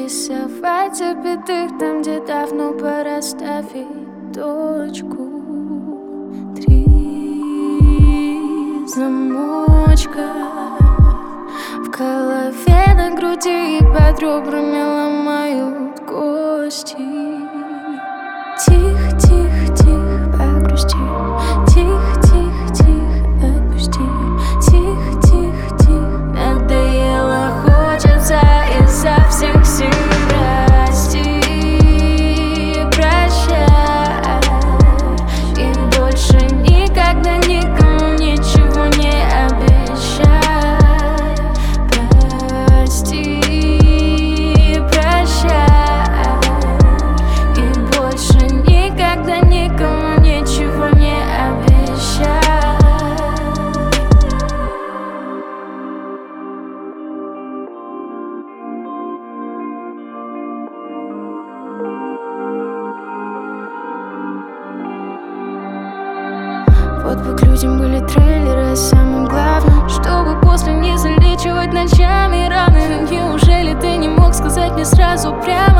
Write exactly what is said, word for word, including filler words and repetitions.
рисовать запятых там, где давно пора ставить точку. Три замочка в голове, на груди и под ребрами ломают кости. Тихо, тихо, тихо, погрусти. Тихо, тихо, тихо, отпусти. Тихо, тихо, тихо, надоело, хочется изо всех сил расти. Прощай, и больше никогда никому ничего не обещай. Прости, прощай, и больше никогда никому ничего не обещай. Вот бы к людям были трейлеры с самым главным, чтобы после не залечивать ночами раны. Неужели ты не мог сказать мне сразу прямо?